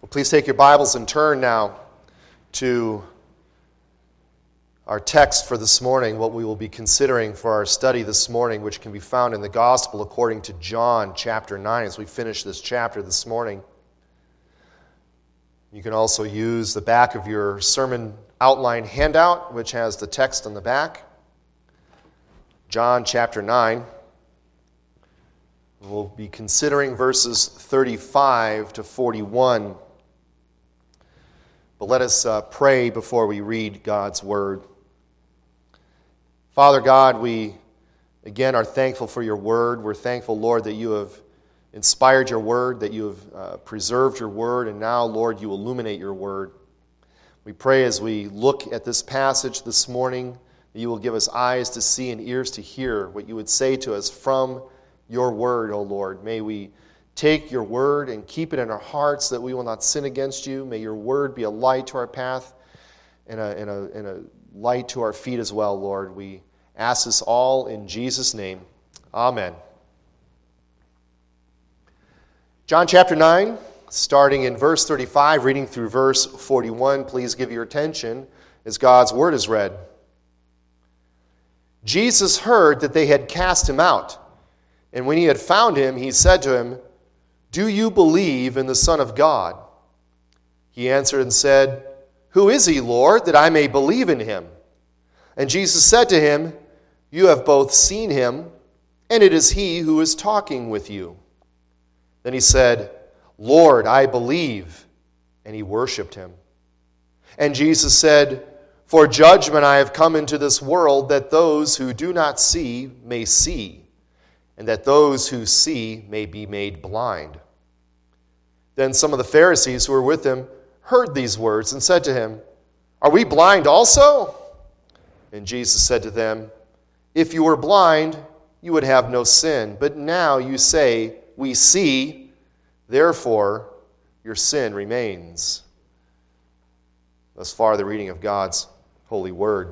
Please take your Bibles and turn now to our text for this morning, what we will be considering for our study this morning, which can be found in the Gospel according to John chapter 9 as we finish this chapter this morning. You can also use the back of your sermon outline handout, which has the text on the back. John chapter 9. We'll be considering verses 35 to 41. But let us pray before we read God's Word. Father God, we again are thankful for your Word. We're thankful, Lord, that you have inspired your Word, that you have preserved your Word, and now, Lord, you illuminate your Word. We pray as we look at this passage this morning that you will give us eyes to see and ears to hear what you would say to us from your Word, O Lord. May we take your word and keep it in our hearts that we will not sin against you. May your word be a light to our path and a light to our feet as well, Lord. We ask this all in Jesus' name. Amen. John chapter 9, starting in verse 35, reading through verse 41. Please give your attention as God's word is read. Jesus heard that they had cast him out, and when he had found him, he said to him, "Do you believe in the Son of God?" He answered and said, "Who is he, Lord, that I may believe in him?" And Jesus said to him, "You have both seen him, and it is he who is talking with you." Then he said, "Lord, I believe," and he worshipped him. And Jesus said, "For judgment I have come into this world, that those who do not see may see, and that those who see may be made blind." Then some of the Pharisees who were with him heard these words and said to him, "Are we blind also?" And Jesus said to them, "If you were blind, you would have no sin. But now you say, 'We see,' therefore your sin remains." Thus far the reading of God's holy word.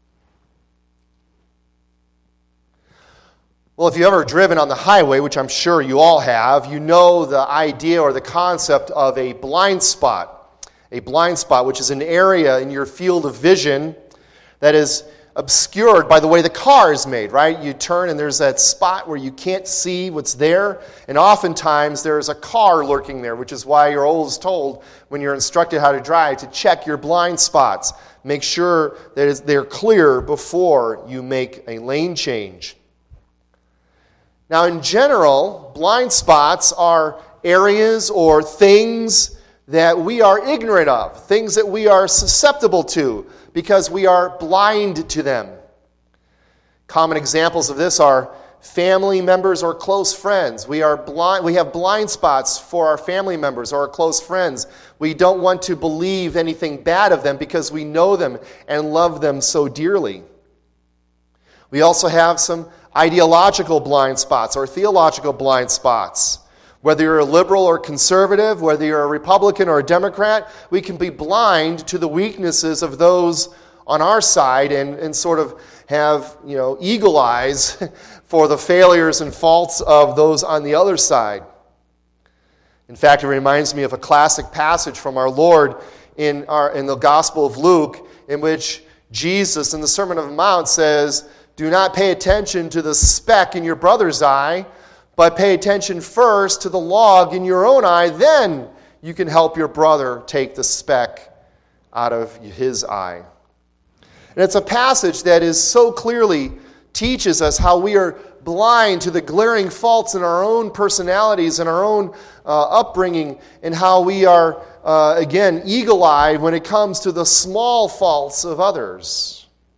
Well, if you've ever driven on the highway, which I'm sure you all have, you know the idea or the concept of a blind spot. A blind spot, which is an area in your field of vision that is obscured by the way the car is made, right? You turn and there's that spot where you can't see what's there, and oftentimes there's a car lurking there, which is why you're always told when you're instructed how to drive to check your blind spots. Make sure that they're clear before you make a lane change. Now, in general, blind spots are areas or things that we are ignorant of, things that we are susceptible to because we are blind to them. Common examples of this are family members or close friends. We have blind spots for our family members or our close friends. We don't want to believe anything bad of them because we know them and love them so dearly. We also have some ideological blind spots or theological blind spots. Whether you're a liberal or conservative, whether you're a Republican or a Democrat, we can be blind to the weaknesses of those on our side and sort of have, eagle eyes for the failures and faults of those on the other side. In fact, it reminds me of a classic passage from our Lord in the Gospel of Luke, in which Jesus in the Sermon on the Mount says, "Do not pay attention to the speck in your brother's eye, but pay attention first to the log in your own eye. Then you can help your brother take the speck out of his eye." And it's a passage that is so clearly teaches us how we are blind to the glaring faults in our own personalities and our own upbringing, and how we are, again, eagle-eyed when it comes to the small faults of others.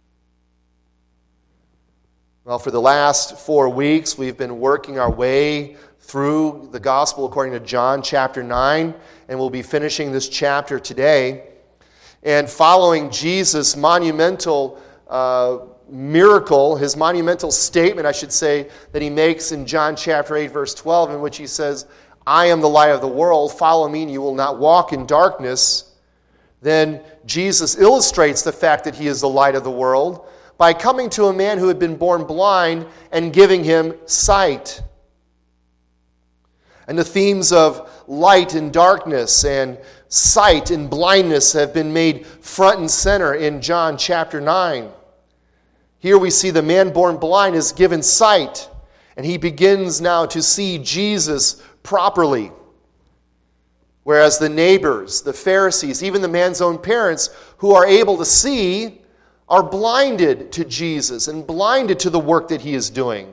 Well, for the last 4 weeks, we've been working our way through the Gospel according to John chapter 9, and we'll be finishing this chapter today. And following Jesus' monumental miracle, his monumental statement, I should say, that he makes in John chapter 8, verse 12, in which he says, "I am the light of the world, follow me and you will not walk in darkness." Then Jesus illustrates the fact that he is the light of the world by coming to a man who had been born blind and giving him sight. And the themes of light and darkness and sight and blindness have been made front and center in John chapter 9. Here we see the man born blind is given sight, and he begins now to see Jesus properly. Whereas the neighbors, the Pharisees, even the man's own parents who are able to see are blinded to Jesus and blinded to the work that he is doing.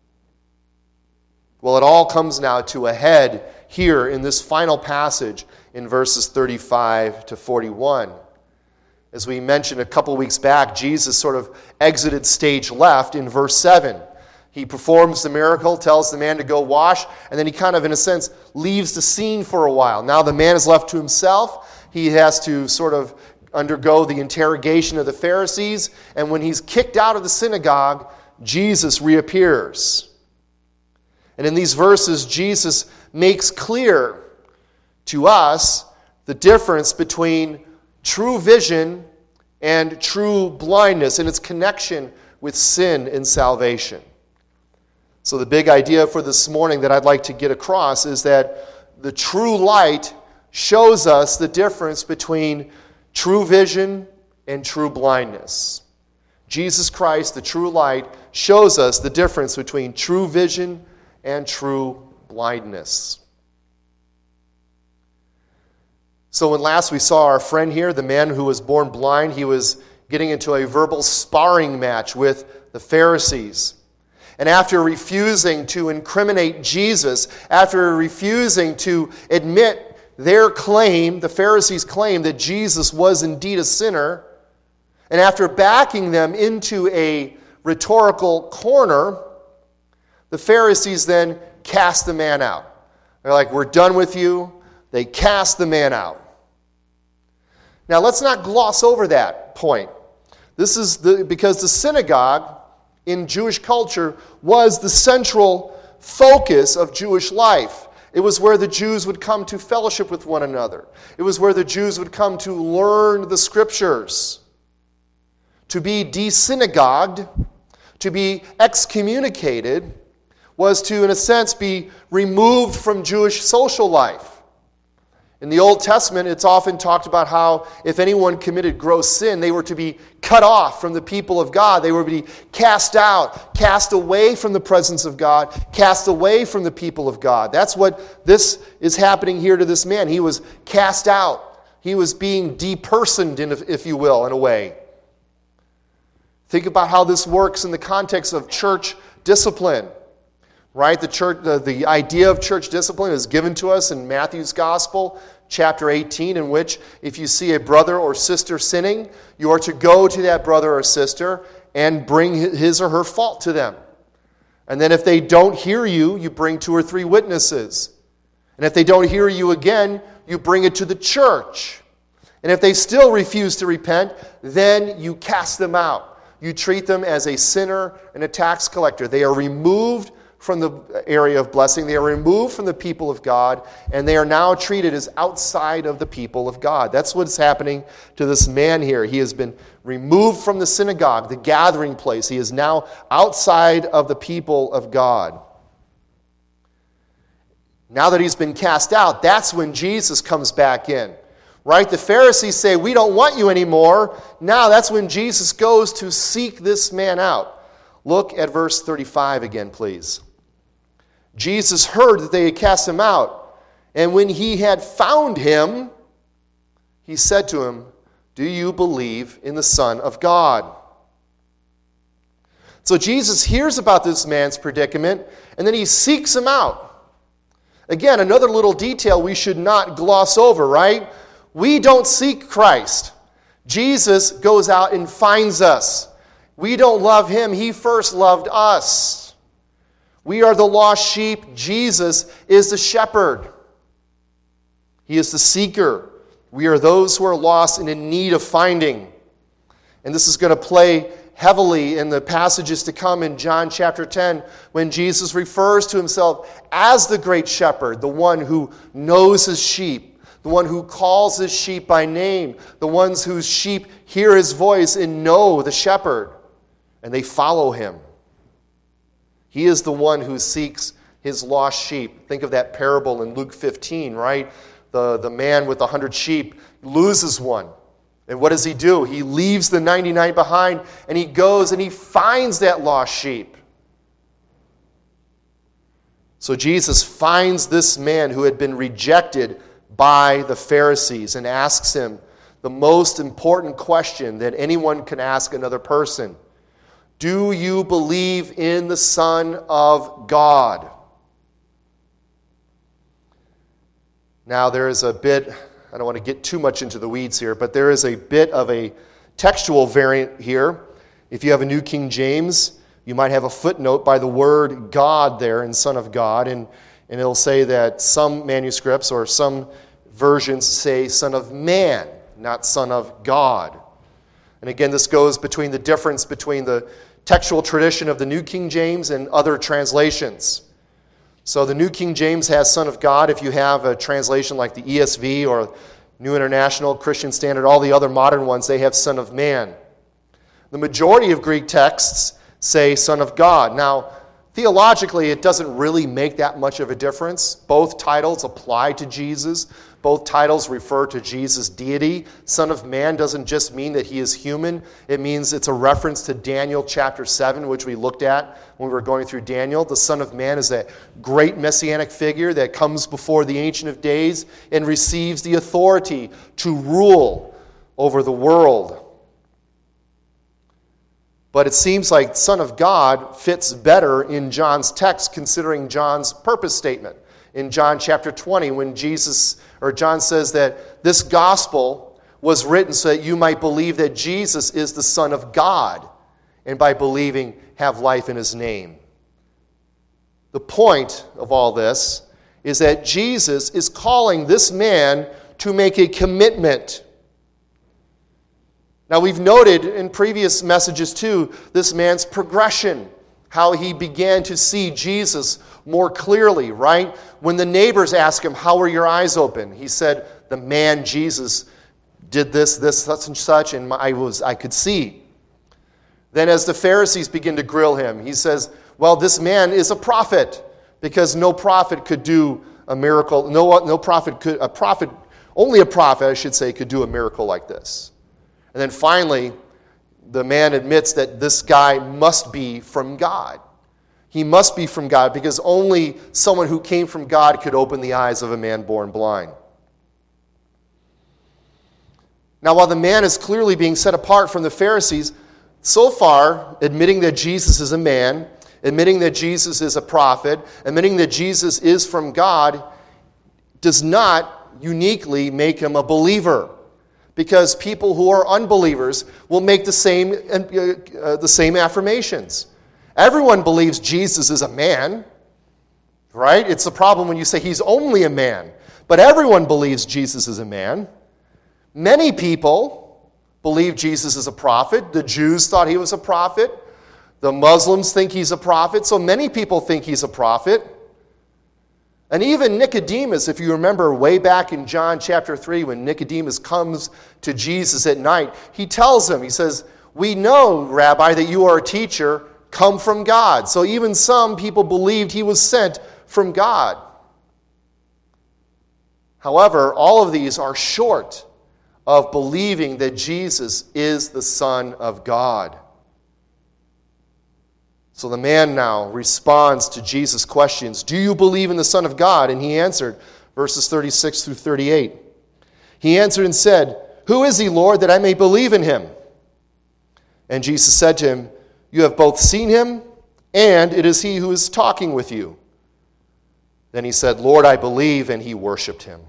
Well, it all comes now to a head here in this final passage in verses 35 to 41. As we mentioned a couple weeks back, Jesus sort of exited stage left in verse 7. He performs the miracle, tells the man to go wash, and then he kind of, in a sense, leaves the scene for a while. Now the man is left to himself. He has to sort of undergo the interrogation of the Pharisees, and when he's kicked out of the synagogue, Jesus reappears. And in these verses, Jesus makes clear to us the difference between true vision and true blindness and its connection with sin and salvation. So the big idea for this morning that I'd like to get across is that the true light shows us the difference between true vision and true blindness. Jesus Christ, the true light, shows us the difference between true vision and true blindness. So when last we saw our friend here, the man who was born blind, he was getting into a verbal sparring match with the Pharisees. And after refusing to incriminate Jesus, after refusing to admit their claim, the Pharisees' claim that Jesus was indeed a sinner, and after backing them into a rhetorical corner, the Pharisees then cast the man out. They're like, "We're done with you." They cast the man out. Now, let's not gloss over that point. This is because the synagogue in Jewish culture was the central focus of Jewish life. It was where the Jews would come to fellowship with one another. It was where the Jews would come to learn the Scriptures. To be desynagogued, to be excommunicated, was to, in a sense, be removed from Jewish social life. In the Old Testament, it's often talked about how if anyone committed gross sin, they were to be cut off from the people of God. They were to be cast out, cast away from the presence of God, cast away from the people of God. That's what this is happening here to this man. He was cast out. He was being depersoned, if you will, in a way. Think about how this works in the context of church discipline. Right? The idea of church discipline is given to us in Matthew's Gospel, chapter 18, in which if you see a brother or sister sinning, you are to go to that brother or sister and bring his or her fault to them. And then if they don't hear you, you bring 2 or 3 witnesses. And if they don't hear you again, you bring it to the church. And if they still refuse to repent, then you cast them out. You treat them as a sinner and a tax collector. They are removed from the area of blessing. They are removed from the people of God, and they are now treated as outside of the people of God. That's what's happening to this man here. He has been removed from the synagogue, the gathering place. He is now outside of the people of God. Now that he's been cast out, that's when Jesus comes back in. Right? The Pharisees say, "We don't want you anymore." Now that's when Jesus goes to seek this man out. Look at verse 35 again, please. Jesus heard that they had cast him out, and when he had found him, he said to him, "Do you believe in the Son of God?" So Jesus hears about this man's predicament, and then he seeks him out. Again, another little detail we should not gloss over, right? We don't seek Christ. Jesus goes out and finds us. We don't love him. He first loved us. We are the lost sheep. Jesus is the shepherd. He is the seeker. We are those who are lost and in need of finding. And this is going to play heavily in the passages to come in John chapter 10 when Jesus refers to himself as the great shepherd, the one who knows his sheep, the one who calls his sheep by name, the ones whose sheep hear his voice and know the shepherd, and they follow him. He is the one who seeks his lost sheep. Think of that parable in Luke 15, right? the man with 100 sheep loses one. And what does he do? He leaves the 99 behind, and he goes and he finds that lost sheep. So Jesus finds this man who had been rejected by the Pharisees and asks him the most important question that anyone can ask another person. Do you believe in the Son of God? Now there is a bit, I don't want to get too much into the weeds here, but there is a bit of a textual variant here. If you have a New King James, you might have a footnote by the word God there in Son of God, and it'll say that some manuscripts or some versions say Son of Man, not Son of God. And again, this goes between the difference between the textual tradition of the New King James and other translations. So the New King James has Son of God. If you have a translation like the ESV or New International, Christian Standard, all the other modern ones, they have Son of Man. The majority of Greek texts say Son of God. Now, theologically, it doesn't really make that much of a difference. Both titles apply to Jesus. Both titles refer to Jesus' deity. Son of Man doesn't just mean that he is human. It means it's a reference to Daniel chapter 7, which we looked at when we were going through Daniel. The Son of Man is that great messianic figure that comes before the Ancient of Days and receives the authority to rule over the world. But it seems like Son of God fits better in John's text, considering John's purpose statement. In John chapter 20, when John says that this gospel was written so that you might believe that Jesus is the Son of God, and by believing have life in his name. The point of all this is that Jesus is calling this man to make a commitment. Now, we've noted in previous messages too, this man's progression, how he began to see Jesus more clearly, right? When the neighbors asked him, how were your eyes open? He said, the man Jesus did this, such and such, and I could see. Then as the Pharisees begin to grill him, he says, well, this man is a prophet, because no prophet could do a miracle. Only a prophet, I should say, could do a miracle like this. And then finally, the man admits that this guy must be from God. He must be from God, because only someone who came from God could open the eyes of a man born blind. Now, while the man is clearly being set apart from the Pharisees, so far, admitting that Jesus is a man, admitting that Jesus is a prophet, admitting that Jesus is from God, does not uniquely make him a believer. Because people who are unbelievers will make the same affirmations. Everyone believes Jesus is a man, right? It's a problem when you say he's only a man. But everyone believes Jesus is a man. Many people believe Jesus is a prophet. The Jews thought he was a prophet. The Muslims think he's a prophet. So many people think he's a prophet. And even Nicodemus, if you remember way back in John chapter 3, when Nicodemus comes to Jesus at night, he tells him, he says, we know, Rabbi, that you are a teacher come from God. So even some people believed he was sent from God. However, all of these are short of believing that Jesus is the Son of God. So the man now responds to Jesus' questions. Do you believe in the Son of God? And he answered, verses 36 through 38. He answered and said, who is he, Lord, that I may believe in him? And Jesus said to him, you have both seen him, and it is he who is talking with you. Then he said, Lord, I believe, and he worshiped him.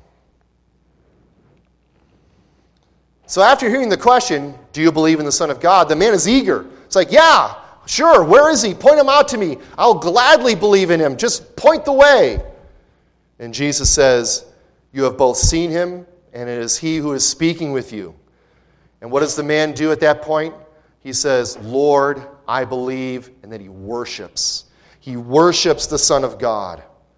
So after hearing the question, do you believe in the Son of God? The man is eager. It's like, yeah, sure, where is he? Point him out to me. I'll gladly believe in him. Just point the way. And Jesus says, you have both seen him, and it is he who is speaking with you. And what does the man do at that point? He says, Lord, I believe, and then he worships. He worships the Son of God.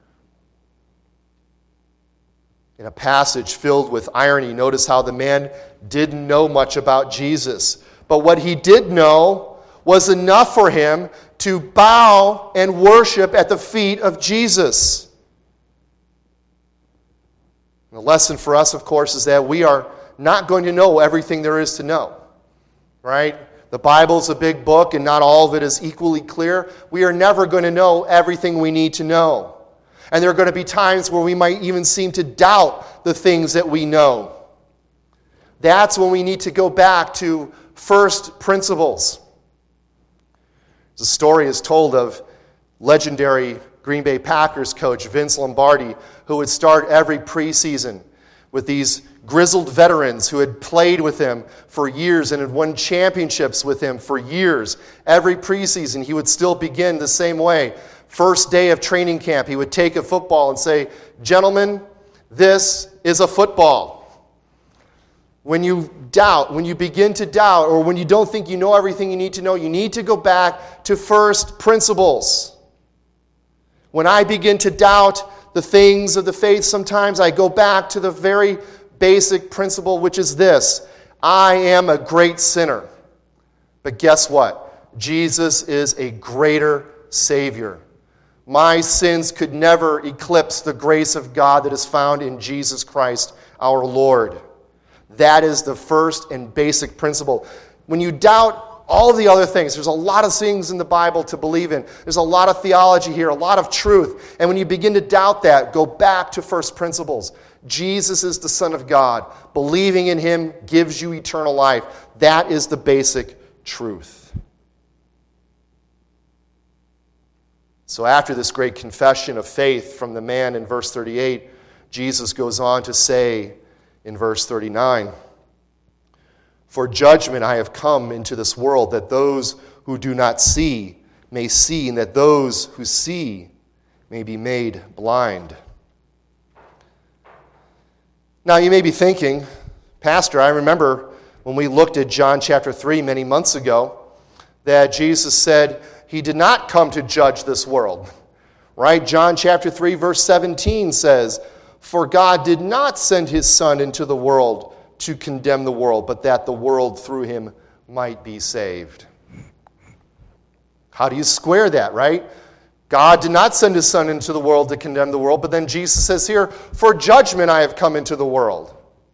In a passage filled with irony, notice how the man didn't know much about Jesus. But what he did know was enough for him to bow and worship at the feet of Jesus. The lesson for us, of course, is that we are not going to know everything there is to know, right? The Bible's a big book, and not all of it is equally clear. We are never going to know everything we need to know. And there are going to be times where we might even seem to doubt the things that we know. That's when we need to go back to first principles. The story is told of legendary Green Bay Packers coach Vince Lombardi, who would start every preseason with these grizzled veterans who had played with him for years and had won championships with him for years. Every preseason, he would still begin the same way. First day of training camp, he would take a football and say, "Gentlemen, this is a football." When you doubt, when you begin to doubt, or when you don't think you know everything you need to know, you need to go back to first principles. When I begin to doubt the things of the faith, sometimes I go back to the very basic principle, which is this: I am a great sinner. But guess what? Jesus is a greater Savior. My sins could never eclipse the grace of God that is found in Jesus Christ our Lord. That is the first and basic principle. When you doubt all the other things, there's a lot of things in the Bible to believe in. There's a lot of theology here, a lot of truth. And when you begin to doubt that, go back to first principles. Jesus is the Son of God. Believing in Him gives you eternal life. That is the basic truth. So after this great confession of faith from the man in verse 38, Jesus goes on to say in verse 39, "For judgment I have come into this world, that those who do not see may see, and that those who see may be made blind." Now you may be thinking, "Pastor, I remember when we looked at John chapter 3 many months ago, that Jesus said He did not come to judge this world." Right? John chapter 3 verse 17 says, "For God did not send His Son into the world to condemn the world, but that the world through Him might be saved." How do you square that, right? God did not send His Son into the world to condemn the world, but then Jesus says here, "For judgment I have come into the world."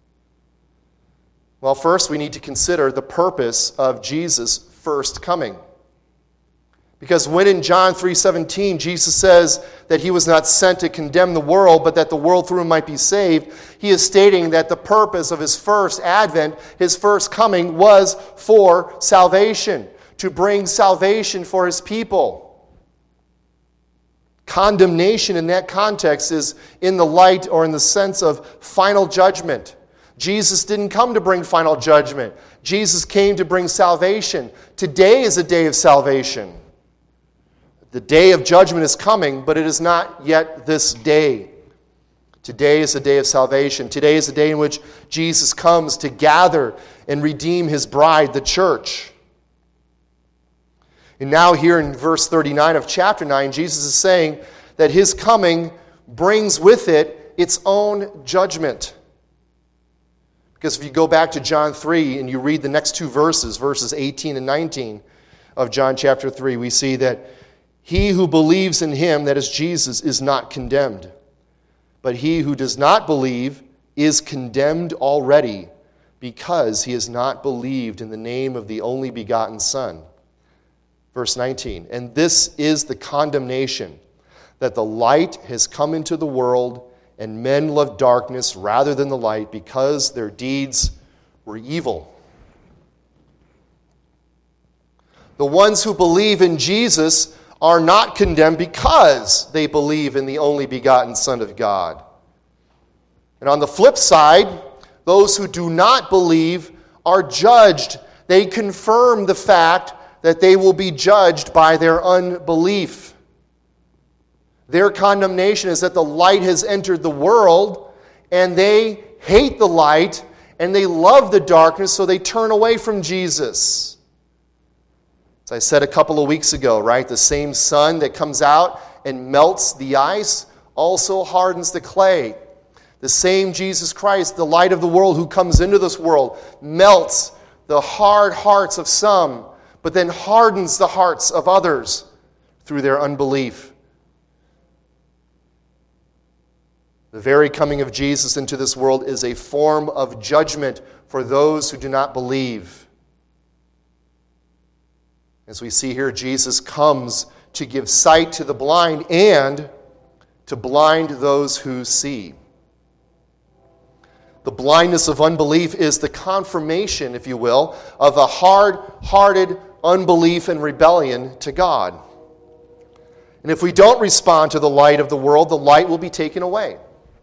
Well, first we need to consider the purpose of Jesus' first coming. Because when in John 3:17, Jesus says that He was not sent to condemn the world, but that the world through Him might be saved, He is stating that the purpose of His first advent, His first coming, was for salvation, to bring salvation for His people. Condemnation in that context is in the light or in the sense of final judgment. Jesus didn't come to bring final judgment. Jesus came to bring salvation. Today is a day of salvation. The day of judgment is coming, but it is not yet this day. Today is the day of salvation. Today is the day in which Jesus comes to gather and redeem His bride, the church. And now here in verse 39 of chapter 9, Jesus is saying that His coming brings with it its own judgment. Because if you go back to John 3 and you read the next two verses, verses 18 and 19 of John chapter 3, we see that he who believes in Him, that is Jesus, is not condemned. But he who does not believe is condemned already, because he has not believed in the name of the only begotten Son. Verse 19, "And this is the condemnation, that the light has come into the world, and men love darkness rather than the light, because their deeds were evil." The ones who believe in Jesus are not condemned because they believe in the only begotten Son of God. And on the flip side, those who do not believe are judged. They confirm the fact that they will be judged by their unbelief. Their condemnation is that the light has entered the world, and they hate the light, and they love the darkness, so they turn away from Jesus. As I said a couple of weeks ago, right? The same sun that comes out and melts the ice also hardens the clay. The same Jesus Christ, the light of the world who comes into this world, melts the hard hearts of some, but then hardens the hearts of others through their unbelief. The very coming of Jesus into this world is a form of judgment for those who do not believe. As we see here, Jesus comes to give sight to the blind and to blind those who see. The blindness of unbelief is the confirmation, if you will, of a hard-hearted unbelief and rebellion to God. And if we don't respond to the light of the world, the light will be taken away.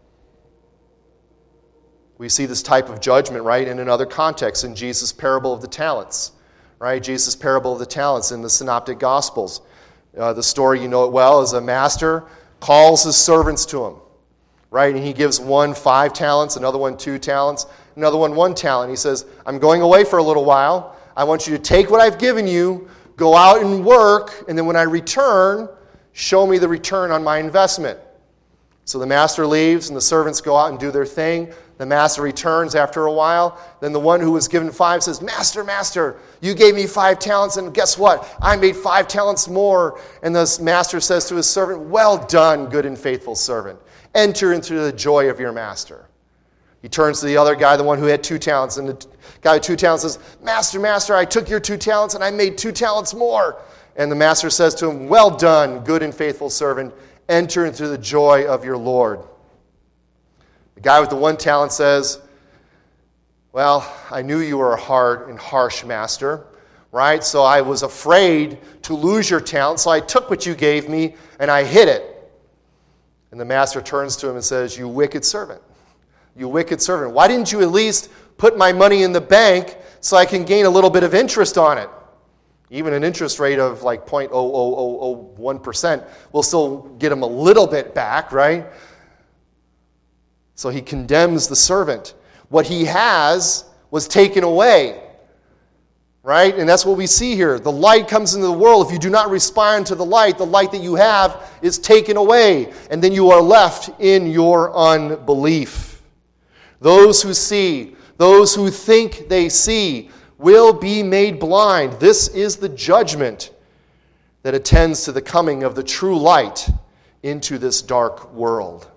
We see this type of judgment, right, in another context, in Jesus' parable of the talents, right? Jesus' parable of the talents in the Synoptic Gospels. The story, you know it well, is a master calls his servants to him, right? And he gives one 5 talents, another one 2 talents, another one 1 talent. He says, I'm going away for a little while. I want you to take what I've given you, go out and work, and then when I return, show me the return on my investment. So the master leaves, and the servants go out and do their thing. The master returns after a while. Then the one who was given 5 says, Master, you gave me 5 talents, and guess what? I made 5 talents more. And the master says to his servant, well done, good and faithful servant. Enter into the joy of your master. He turns to the other guy, the one who had 2 talents, and the guy with 2 talents says, Master, I took your 2 talents, and I made 2 talents more. And the master says to him, well done, good and faithful servant. Enter into the joy of your Lord. The guy with the 1 talent says, well, I knew you were a hard and harsh master, right? So I was afraid to lose your talent, so I took what you gave me and I hid it. And the master turns to him and says, you wicked servant. Why didn't you at least put my money in the bank so I can gain a little bit of interest on it? Even an interest rate of like 0.00001% will still get him a little bit back, right? So he condemns the servant. What he has was taken away, right? And that's what we see here. The light comes into the world. If you do not respond to the light that you have is taken away, and then you are left in your unbelief. Those who see, those who think they see, will be made blind. This is the judgment that attends to the coming of the true light into this dark world.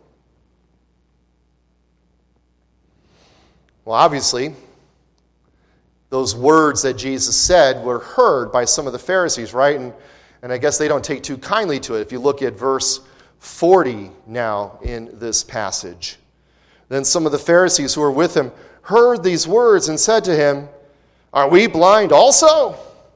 Well, obviously, those words that Jesus said were heard by some of the Pharisees, right? And I guess they don't take too kindly to it. If you look at verse 40 now in this passage. Then some of the Pharisees who were with him heard these words and said to him, are we blind also?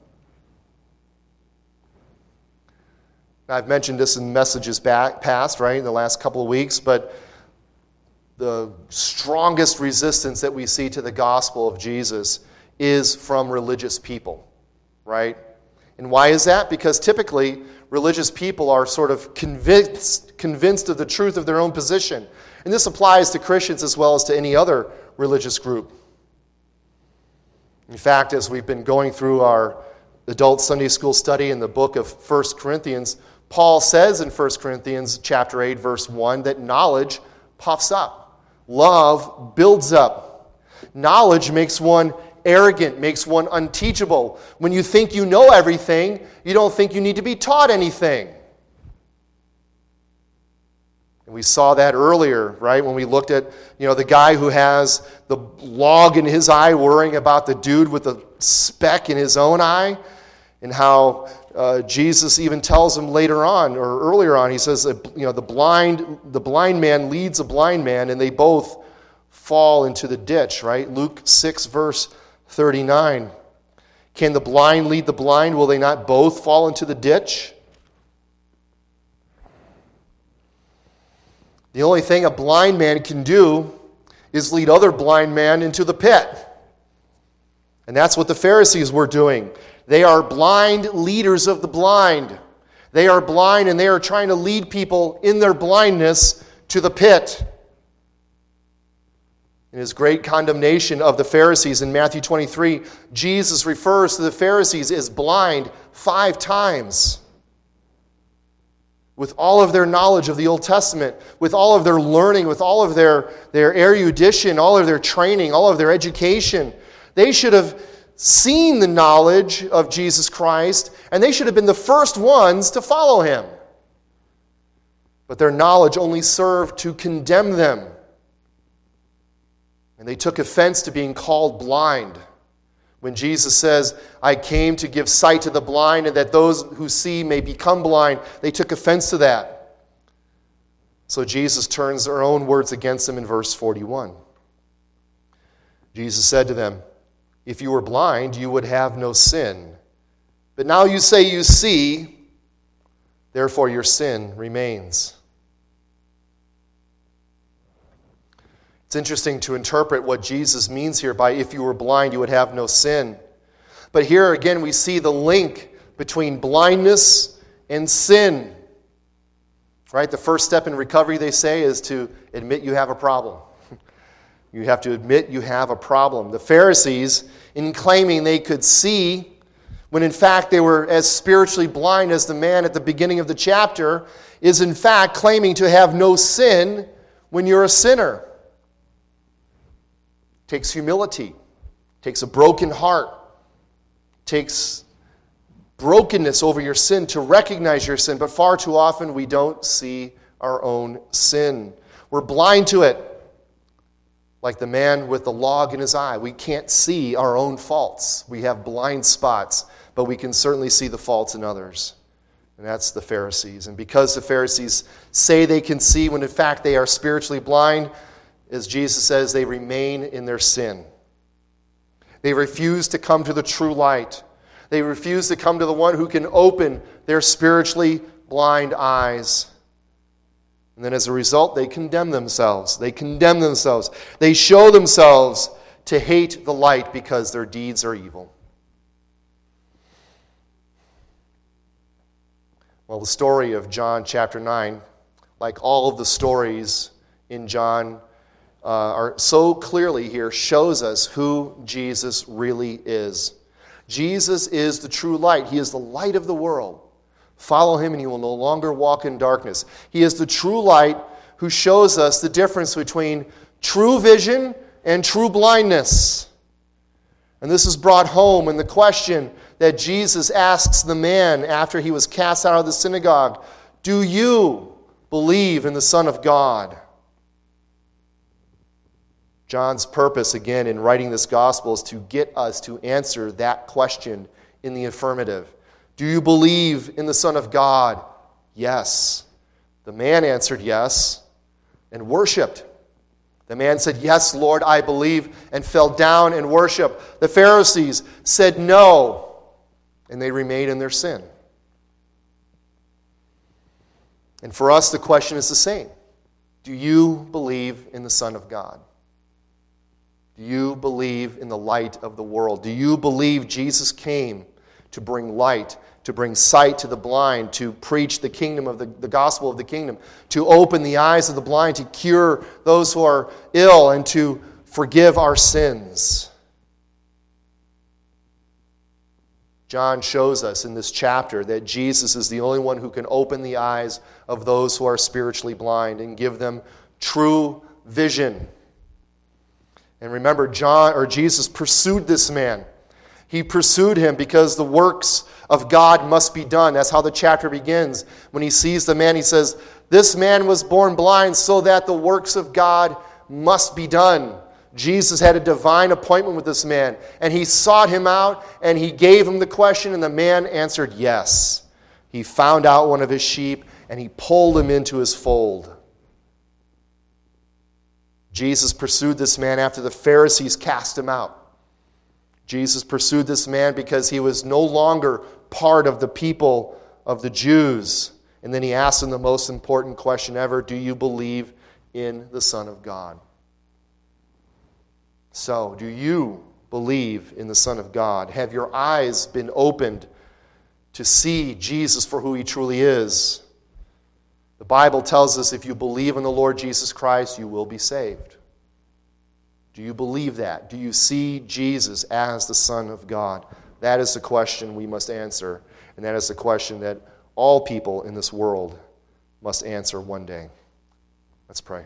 I've mentioned this in messages past, right, in the last couple of weeks, but the strongest resistance that we see to the gospel of Jesus is from religious people, right? And why is that? Because typically religious people are sort of convinced of the truth of their own position. And this applies to Christians as well as to any other religious group. In fact, as we've been going through our adult Sunday school study in the book of 1 Corinthians, Paul says in 1 Corinthians chapter 8, verse 1, that knowledge puffs up. Love builds up. Knowledge makes one arrogant, makes one unteachable. When you think you know everything, you don't think you need to be taught anything. And we saw that earlier, right, when we looked at, the guy who has the log in his eye worrying about the dude with the speck in his own eye, and how Jesus even tells him later on, or earlier on, he says, the blind man leads a blind man, and they both fall into the ditch, right? Luke 6, verse 39. Can the blind lead the blind? Will they not both fall into the ditch? The only thing a blind man can do is lead other blind men into the pit. And that's what the Pharisees were doing. They are blind leaders of the blind. They are blind and they are trying to lead people in their blindness to the pit. In his great condemnation of the Pharisees in Matthew 23, Jesus refers to the Pharisees as blind 5 times. With all of their knowledge of the Old Testament, with all of their learning, with all of their erudition, all of their training, all of their education, they should have seen the knowledge of Jesus Christ, and they should have been the first ones to follow him. But their knowledge only served to condemn them. And they took offense to being called blind. When Jesus says, I came to give sight to the blind and that those who see may become blind, they took offense to that. So Jesus turns their own words against them in verse 41. Jesus said to them, if you were blind, you would have no sin. But now you say you see, therefore your sin remains. It's interesting to interpret what Jesus means here by if you were blind, you would have no sin. But here again we see the link between blindness and sin. Right? The first step in recovery, they say, is to admit you have a problem. You have to admit you have a problem. The Pharisees, in claiming they could see, when in fact they were as spiritually blind as the man at the beginning of the chapter, is in fact claiming to have no sin when you're a sinner. It takes humility. It takes a broken heart. It takes brokenness over your sin to recognize your sin. But far too often we don't see our own sin. We're blind to it. Like the man with the log in his eye. We can't see our own faults. We have blind spots, but we can certainly see the faults in others. And that's the Pharisees. And because the Pharisees say they can see when in fact they are spiritually blind, as Jesus says, they remain in their sin. They refuse to come to the true light. They refuse to come to the one who can open their spiritually blind eyes. And then as a result, they condemn themselves. They condemn themselves. They show themselves to hate the light because their deeds are evil. Well, the story of John chapter 9, like all of the stories in John, are so clearly here, shows us who Jesus really is. Jesus is the true light. He is the light of the world. Follow him and you will no longer walk in darkness. He is the true light who shows us the difference between true vision and true blindness. And this is brought home in the question that Jesus asks the man after he was cast out of the synagogue. Do you believe in the Son of God? John's purpose, again, in writing this gospel is to get us to answer that question in the affirmative. Do you believe in the Son of God? Yes. The man answered yes and worshiped. The man said, yes, Lord, I believe, and fell down and worshiped. The Pharisees said no, and they remained in their sin. And for us, the question is the same. Do you believe in the Son of God? Do you believe in the light of the world? Do you believe Jesus came to bring light, to bring sight to the blind, to preach the kingdom of the gospel of the kingdom, to open the eyes of the blind, to cure those who are ill, and to forgive our sins? John shows us in this chapter that Jesus is the only one who can open the eyes of those who are spiritually blind and give them true vision. And remember, Jesus pursued this man. He pursued him because the works of God must be done. That's how the chapter begins. When he sees the man, he says, this man was born blind so that the works of God must be done. Jesus had a divine appointment with this man, and he sought him out, and he gave him the question, and the man answered yes. He found out one of his sheep, and he pulled him into his fold. Jesus pursued this man after the Pharisees cast him out. Jesus pursued this man because he was no longer part of the people of the Jews. And then he asked him the most important question ever, do you believe in the Son of God? So, do you believe in the Son of God? Have your eyes been opened to see Jesus for who he truly is? The Bible tells us if you believe in the Lord Jesus Christ, you will be saved. Do you believe that? Do you see Jesus as the Son of God? That is the question we must answer, and that is the question that all people in this world must answer one day. Let's pray.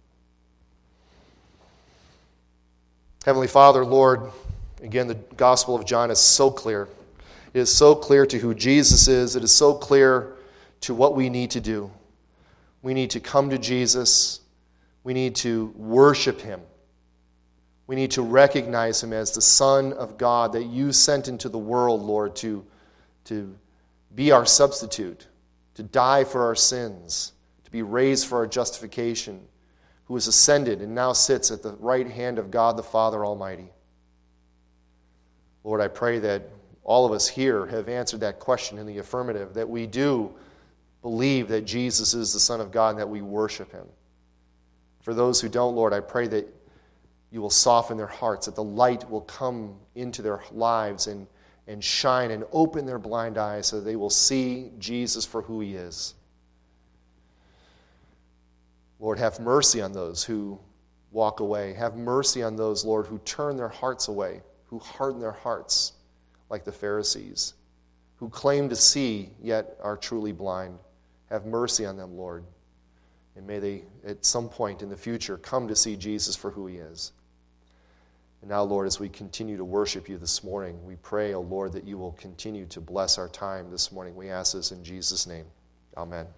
Heavenly Father, Lord, again, the Gospel of John is so clear. It is so clear to who Jesus is. It is so clear to what we need to do. We need to come to Jesus. We need to worship him. We need to recognize him as the Son of God that you sent into the world, Lord, to be our substitute, to die for our sins, to be raised for our justification, who has ascended and now sits at the right hand of God the Father Almighty. Lord, I pray that all of us here have answered that question in the affirmative, that we do believe that Jesus is the Son of God and that we worship him. For those who don't, Lord, I pray that you will soften their hearts, that the light will come into their lives and shine and open their blind eyes so that they will see Jesus for who he is. Lord, have mercy on those who walk away. Have mercy on those, Lord, who turn their hearts away, who harden their hearts like the Pharisees, who claim to see yet are truly blind. Have mercy on them, Lord. And may they, at some point in the future, come to see Jesus for who he is. And now, Lord, as we continue to worship you this morning, we pray, O Lord, that you will continue to bless our time this morning. We ask this in Jesus' name. Amen.